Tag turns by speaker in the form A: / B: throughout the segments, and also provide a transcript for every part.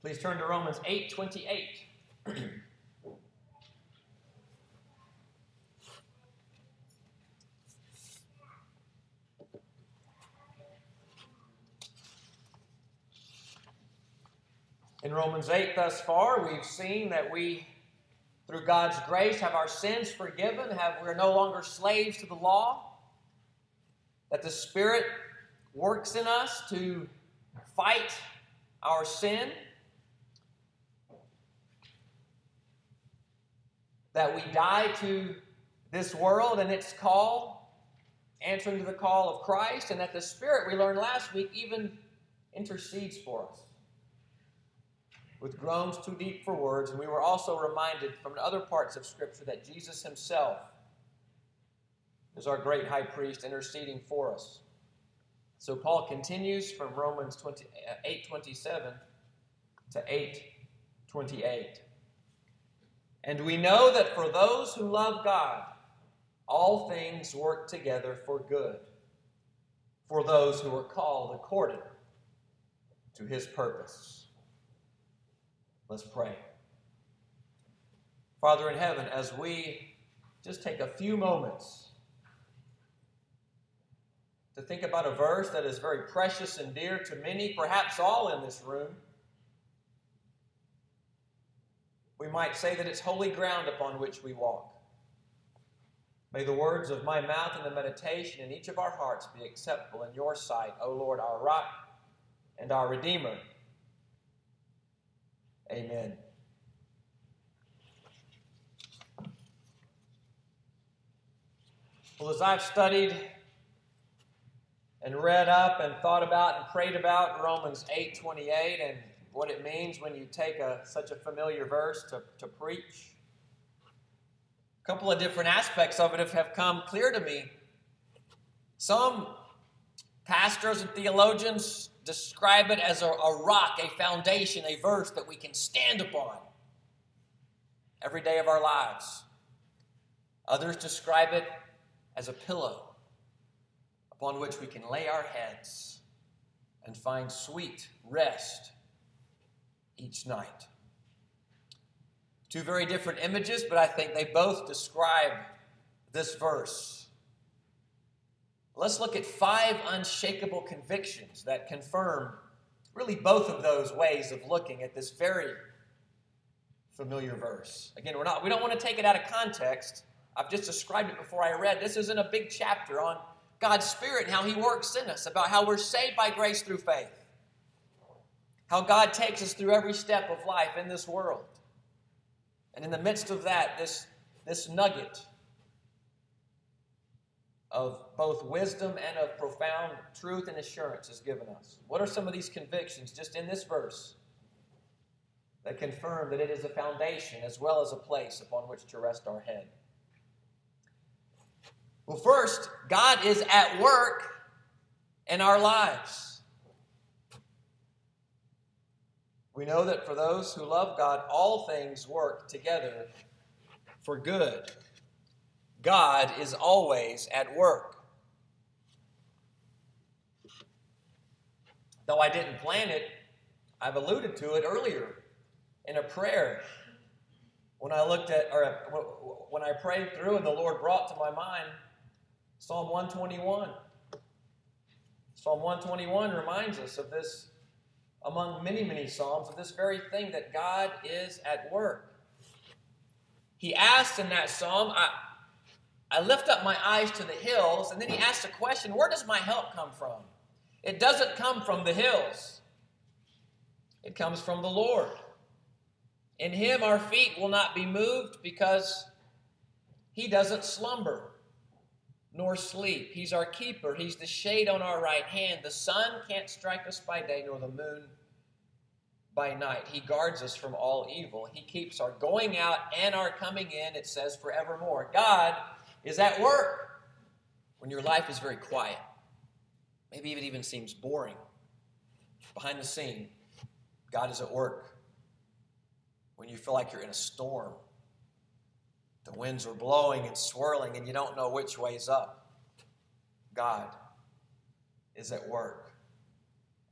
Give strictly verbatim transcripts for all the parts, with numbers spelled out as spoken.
A: Please turn to Romans eight twenty-eight. In Romans eight thus far, we've seen that we, through God's grace, have our sins forgiven, have we're no longer slaves to the law, that the Spirit works in us to fight our sin, that we die to this world and its call, answering to the call of Christ, and that the Spirit, we learned last week, even intercedes for us with groans too deep for words. And we were also reminded from other parts of Scripture that Jesus himself is our great high priest interceding for us. So Paul continues from Romans eight twenty-seven to eight twenty-eight. And we know that for those who love God, all things work together for good, for those who are called according to his purpose. Let's pray. Father in heaven, as we just take a few moments to think about a verse that is very precious and dear to many, perhaps all in this room, we might say that it's holy ground upon which we walk. May the words of my mouth and the meditation in each of our hearts be acceptable in your sight, O Lord, our rock and our Redeemer. Amen. Well, as I've studied and read up and thought about and prayed about Romans eight twenty-eight and what it means when you take a, such a familiar verse to, to preach, a couple of different aspects of it have, have come clear to me. Some pastors and theologians describe it as a, a rock, a foundation, a verse that we can stand upon every day of our lives. Others describe it as a pillow upon which we can lay our heads and find sweet rest each night. Two very different images, but I think they both describe this verse. Let's look at five unshakable convictions that confirm really both of those ways of looking at this very familiar verse. Again, we're not, we don't want to take it out of context. I've just described it before I read. This isn't a big chapter on God's Spirit and how he works in us, about how we're saved by grace through faith, how God takes us through every step of life in this world. And in the midst of that, this, this nugget of both wisdom and of profound truth and assurance is given us. What are some of these convictions just in this verse that confirm that it is a foundation as well as a place upon which to rest our head? Well, first, God is at work in our lives. We know that for those who love God, all things work together for good. God is always at work. Though I didn't plan it, I've alluded to it earlier in a prayer. When I looked at, or when I prayed through and the Lord brought to my mind Psalm one twenty-one. Psalm one twenty-one reminds us of this, among many, many Psalms, of this very thing, that God is at work. He asks in that Psalm, I, I lift up my eyes to the hills, and then he asks a question, where does my help come from? It doesn't come from the hills. It comes from the Lord. In him our feet will not be moved because he doesn't slumber nor sleep. He's our keeper. He's the shade on our right hand. The sun can't strike us by day, nor the moon by night. He guards us from all evil. He keeps our going out and our coming in, it says, forevermore. God is at work when your life is very quiet. Maybe it even seems boring. Behind the scene, God is at work. When you feel like you're in a storm, the winds are blowing and swirling and you don't know which way's up, God is at work.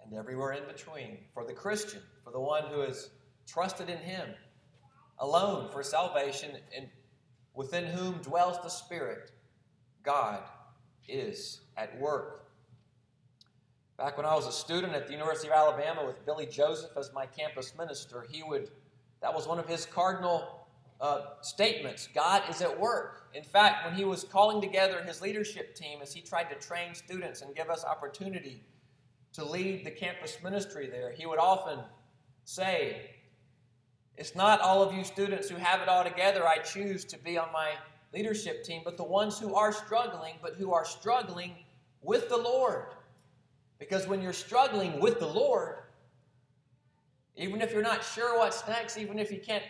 A: and everywhere in between, for the Christian, for the one who has trusted in Him alone for salvation, and within whom dwells the Spirit, God is at work. Back when I was a student at the University of Alabama with Billy Joseph as my campus minister, he would, that was one of his cardinal uh, statements, God is at work. In fact, when he was calling together his leadership team as he tried to train students and give us opportunity to lead the campus ministry there, he would often say, it's not all of you students who have it all together I choose to be on my leadership team, but the ones who are struggling, but who are struggling with the Lord. Because when you're struggling with the Lord, even if you're not sure what's next, even if you can't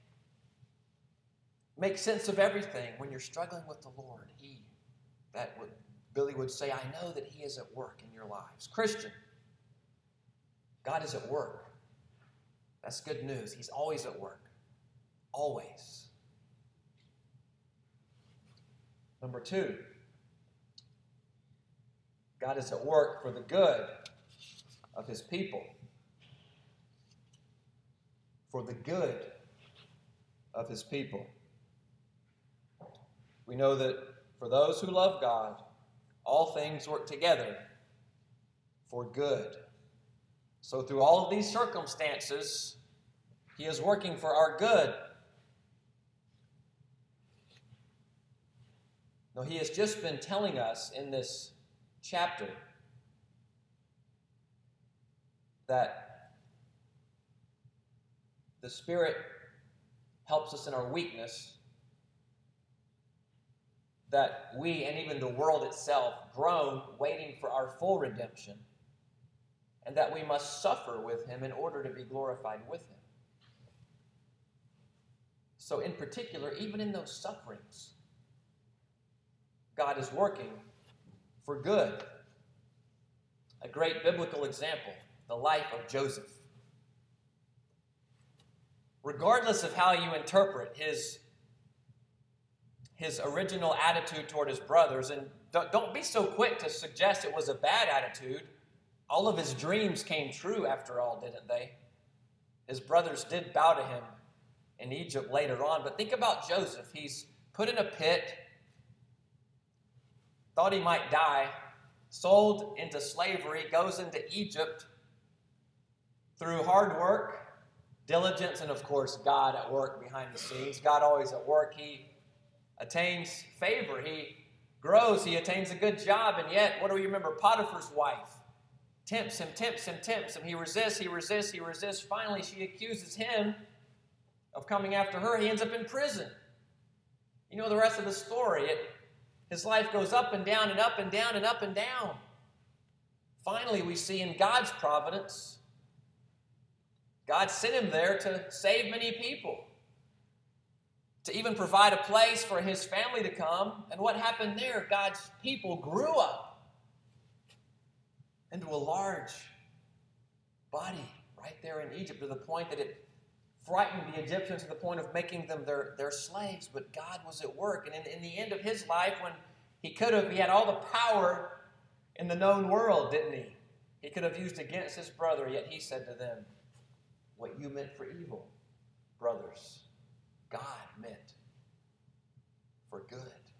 A: make sense of everything, when you're struggling with the Lord, He, that would, Billy would say, I know that He is at work in your lives. Christian, God is at work. That's good news. He's always at work. Always. Number two, God is at work for the good of His people. For the good of His people. We know that for those who love God, all things work together for good. So through all of these circumstances, He is working for our good. Now, He has just been telling us in this chapter that the Spirit helps us in our weakness, that we and even the world itself groan, waiting for our full redemption, and that we must suffer with Him in order to be glorified with Him. So in particular, even in those sufferings, God is working for good. A great biblical example, the life of Joseph. Regardless of how you interpret his, his original attitude toward his brothers, and don't, don't be so quick to suggest it was a bad attitude. All of his dreams came true after all, didn't they? His brothers did bow to him in Egypt later on. But think about Joseph. He's put in a pit, thought he might die, sold into slavery, goes into Egypt through hard work, diligence, and of course, God at work behind the scenes. God always at work. He attains favor. He grows. He attains a good job. And yet, what do we remember? Potiphar's wife tempts him, tempts him, tempts him. He resists, he resists, he resists. Finally, she accuses him of coming after her. He ends up in prison. You know the rest of the story. It, his life goes up and down and up and down and up and down. Finally, we see in God's providence, God sent him there to save many people, to even provide a place for his family to come. And what happened there? God's people grew up into a large body right there in Egypt, to the point that it frightened the Egyptians to the point of making them their, their slaves. But God was at work. And in, in the end of his life, when he could have, he had all the power in the known world, didn't he? He could have used against his brother, yet he said to them, what you meant for evil, brothers, God meant for good.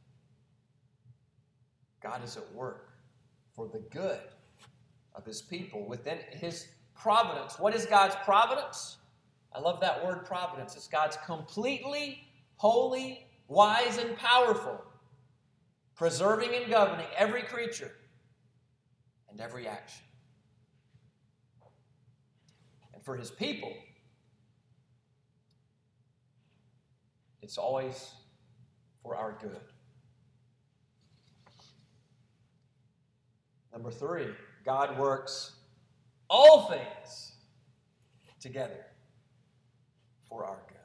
A: God is at work for the good of his people within his providence. What is God's providence? I love that word providence. It's God's completely holy, wise, and powerful, preserving and governing every creature and every action. And for his people, it's always for our good. Number three, God works all things together for our good.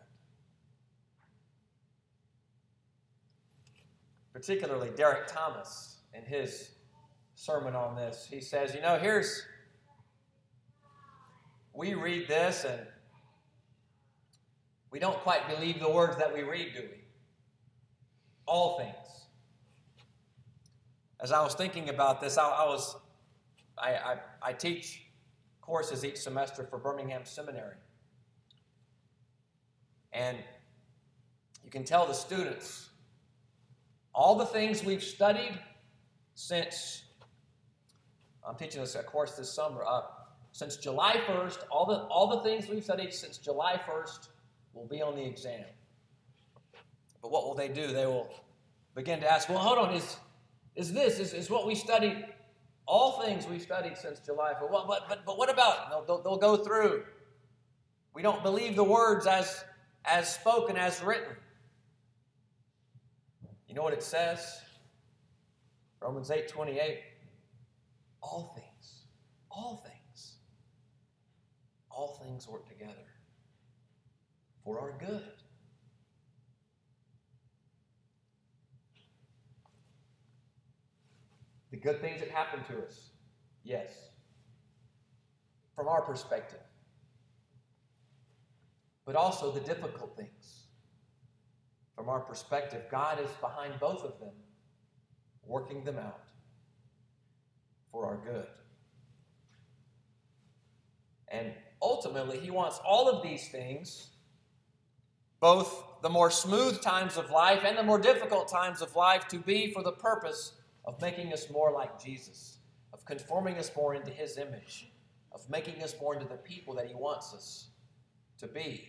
A: Particularly Derek Thomas, in his sermon on this, he says, you know, here's, we read this and we don't quite believe the words that we read, do we? All things. As I was thinking about this, I, I was, I, I, I teach courses each semester for Birmingham Seminary. And you can tell the students all the things we've studied since, I'm teaching this a course this summer, uh, since July first, all the, all the things we've studied since July first will be on the exam. But what will they do? They will begin to ask, well, hold on, is, is this, is, is what we studied, all things we've studied since July first? Well, but, but, but what about, they'll, they'll, they'll go through. We don't believe the words as, as spoken, as written. You know what it says? Romans eight twenty-eight. All things, all things, all things work together for our good. The good things that happen to us, yes, from our perspective. But also the difficult things. From our perspective, God is behind both of them, working them out for our good. And ultimately, He wants all of these things, both the more smooth times of life and the more difficult times of life, to be for the purpose of making us more like Jesus, of conforming us more into His image, of making us more into the people that He wants us to be.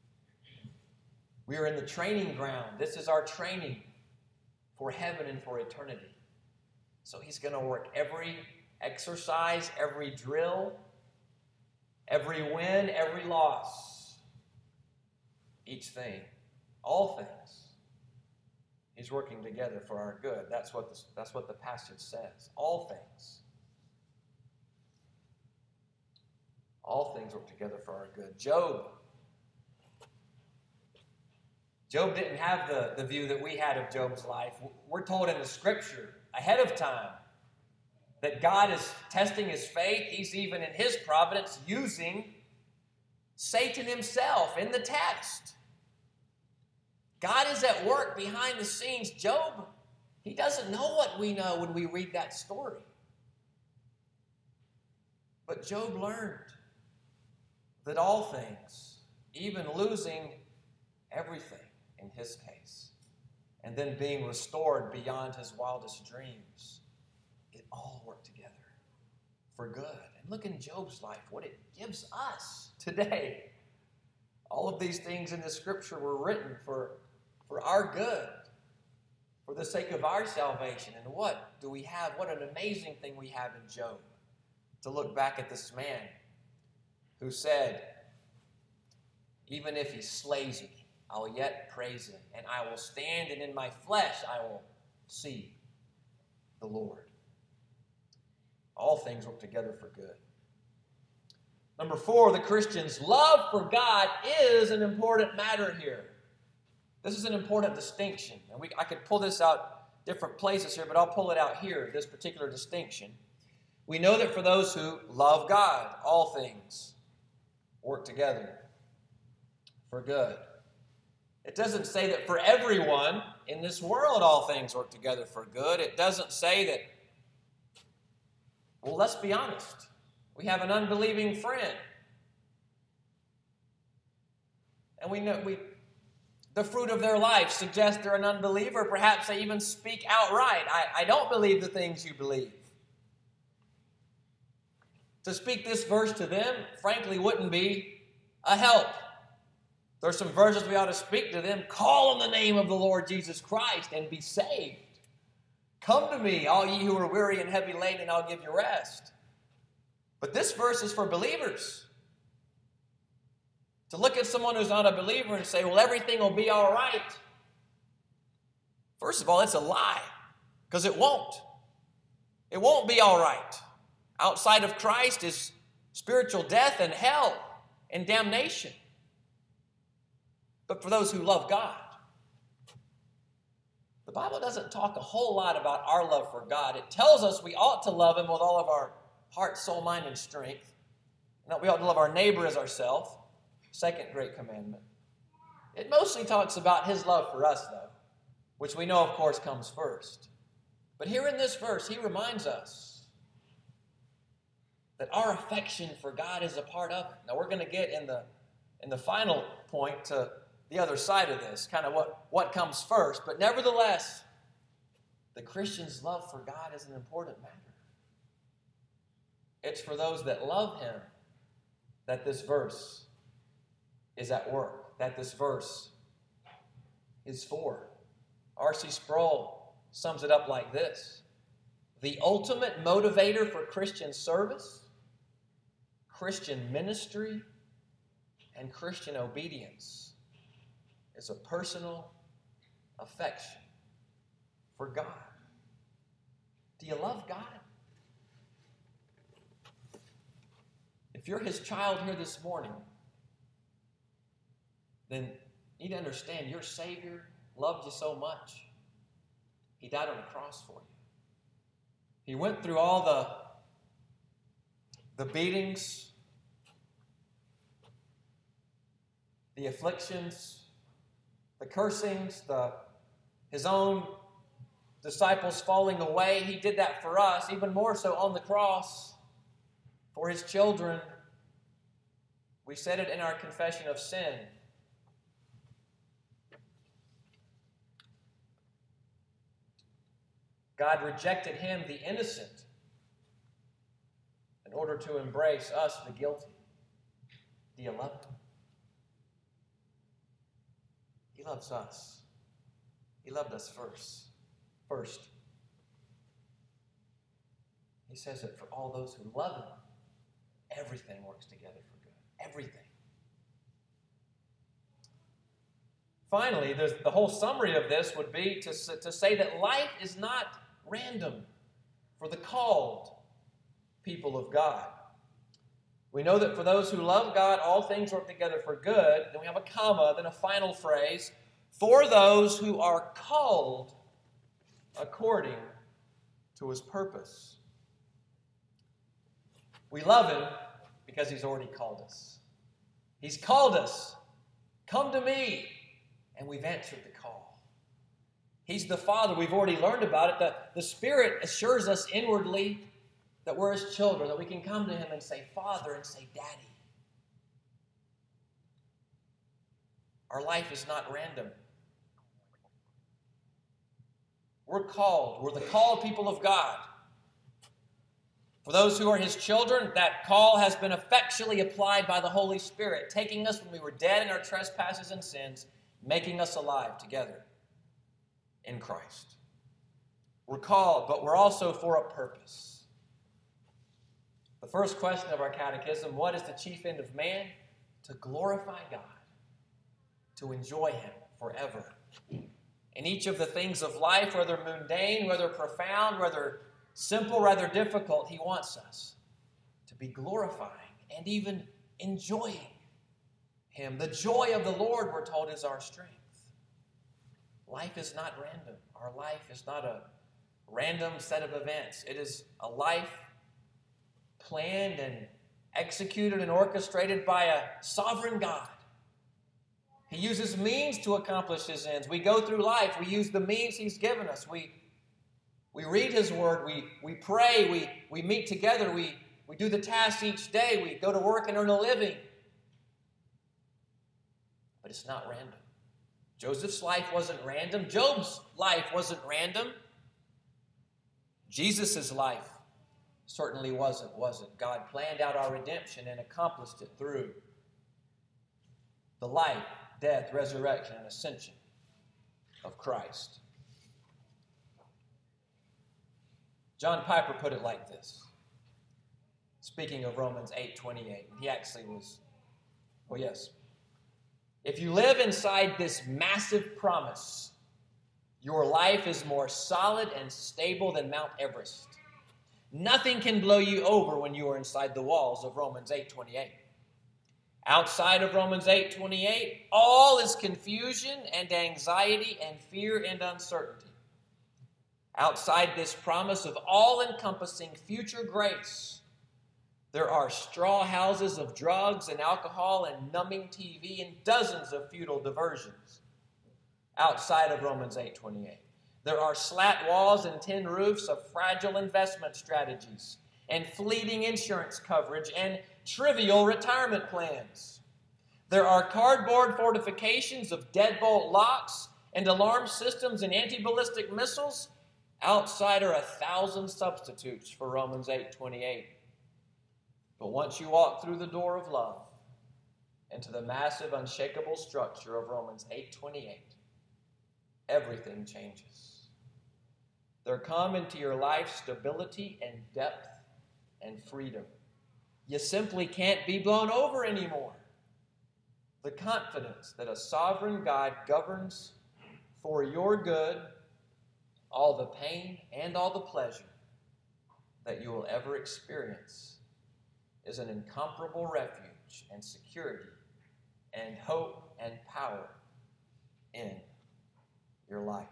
A: We are in the training ground. This is our training for heaven and for eternity. So He's going to work every exercise, every drill, every win, every loss, each thing, all things. He's working together for our good. That's what the, that's what the passage says. All things. All things work together for our good. Job. Job didn't have the, the view that we had of Job's life. We're told in the Scripture ahead of time that God is testing his faith. He's even in His providence using Satan himself in the text. God is at work behind the scenes. Job, he doesn't know what we know when we read that story. But Job learned that all things, even losing everything in his case, and then being restored beyond his wildest dreams, it all worked together for good. And look in Job's life, what it gives us today. All of these things in the Scripture were written for, for our good, for the sake of our salvation. And what do we have? What an amazing thing we have in Job. To look back at this man who said, even if he slays me, I will yet praise him, and I will stand, and in my flesh I will see the Lord. All things work together for good. Number four, the Christian's love for God is an important matter here. This is an important distinction. And we, I could pull this out different places here, but I'll pull it out here, this particular distinction. We know that for those who love God, all things work together for good. It doesn't say that for everyone in this world all things work together for good. It doesn't say that, well, let's be honest. We have an unbelieving friend. And we know we the fruit of their life suggests they're an unbeliever. Perhaps they even speak outright. I, I don't believe the things you believe. To speak this verse to them, frankly, wouldn't be a help. There's some verses we ought to speak to them. Call on the name of the Lord Jesus Christ and be saved. Come to me, all ye who are weary and heavy laden, and I'll give you rest. But this verse is for believers. To look at someone who's not a believer and say, well, everything will be all right. First of all, it's a lie, because it won't. It won't be all right. Outside of Christ is spiritual death and hell and damnation. But for those who love God, the Bible doesn't talk a whole lot about our love for God. It tells us we ought to love Him with all of our heart, soul, mind, and strength. And that we ought to love our neighbor as ourselves. Second great commandment. It mostly talks about His love for us, though, which we know, of course, comes first. But here in this verse, He reminds us that our affection for God is a part of it. Now we're going to get in the in the final point to the other side of this, kind of what, what comes first. But nevertheless, the Christian's love for God is an important matter. It's for those that love Him that this verse is at work, that this verse is for. R C Sproul sums it up like this: the ultimate motivator for Christian service, Christian ministry, and Christian obedience is a personal affection for God. Do you love God? If you're His child here this morning, then you need to understand your Savior loved you so much, He died on the cross for you. He went through all the, the beatings, the afflictions, the cursings, the, His own disciples falling away. He did that for us, even more so on the cross for His children. We said it in our confession of sin. God rejected Him, the innocent, in order to embrace us, the guilty. Do you love Him? He loves us. He loved us first. First. He says that for all those who love Him, everything works together for good. Everything. Finally, the whole summary of this would be to, to say that life is not random for the called people of God. We know that for those who love God, all things work together for good. Then we have a comma, then a final phrase, for those who are called according to His purpose. We love Him because He's already called us. He's called us. Come to me. And we've answered the call. He's the Father. We've already learned about it. The, the Spirit assures us inwardly that we're His children, that we can come to Him and say, Father, and say, Daddy. Our life is not random. We're called. We're the called people of God. For those who are His children, that call has been effectually applied by the Holy Spirit, taking us when we were dead in our trespasses and sins, making us alive together in Christ. We're called, but we're also for a purpose. The first question of our catechism, what is the chief end of man? To glorify God, to enjoy Him forever. In each of the things of life, whether mundane, whether profound, whether simple, whether difficult, He wants us to be glorifying and even enjoying Him. The joy of the Lord, we're told, is our strength. Life is not random. Our life is not a random set of events. It is a life planned and executed and orchestrated by a sovereign God. He uses means to accomplish His ends. We go through life. We use the means He's given us. We, we read His Word. We, we pray. We, we meet together. We, we do the tasks each day. We go to work and earn a living. But it's not random. Joseph's life wasn't random. Job's life wasn't random. Jesus' life certainly wasn't, was it? God planned out our redemption and accomplished it through the life, death, resurrection, and ascension of Christ. John Piper put it like this, speaking of Romans eight twenty-eight. He actually was, oh yes, if you live inside this massive promise, your life is more solid and stable than Mount Everest. Nothing can blow you over when you are inside the walls of Romans eight twenty-eight. Outside of Romans eight twenty-eight, all is confusion and anxiety and fear and uncertainty. Outside this promise of all-encompassing future grace, there are straw houses of drugs and alcohol and numbing T V and dozens of futile diversions. Outside of Romans eight twenty-eight, there are slat walls and tin roofs of fragile investment strategies and fleeting insurance coverage and trivial retirement plans. There are cardboard fortifications of deadbolt locks and alarm systems and anti-ballistic missiles. Outside are a thousand substitutes for Romans eight twenty-eight. But once you walk through the door of love into the massive, unshakable structure of Romans eight twenty-eight, everything changes. There come into your life stability and depth and freedom. You simply can't be blown over anymore. The confidence that a sovereign God governs for your good all the pain and all the pleasure that you will ever experience is an incomparable refuge and security and hope and power in your life.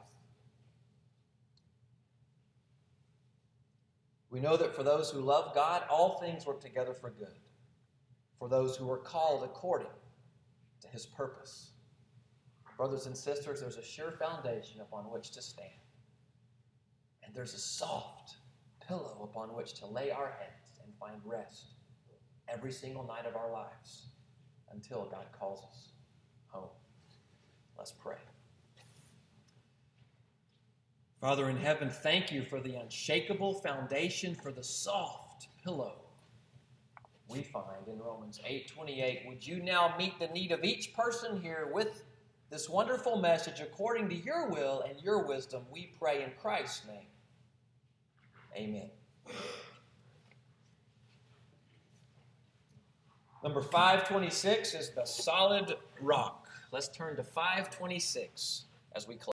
A: We know that for those who love God, all things work together for good, for those who are called according to his purpose. Brothers and sisters, there's a sure foundation upon which to stand. And there's a soft pillow upon which to lay our heads and find rest every single night of our lives until God calls us home. Let's pray. Father in heaven, thank you for the unshakable foundation, for the soft pillow we find in Romans eight twenty-eight. Would you now meet the need of each person here with this wonderful message according to your will and your wisdom, we pray in Christ's name. Amen. Number five twenty-six is the solid rock. Let's turn to five twenty-six as we close.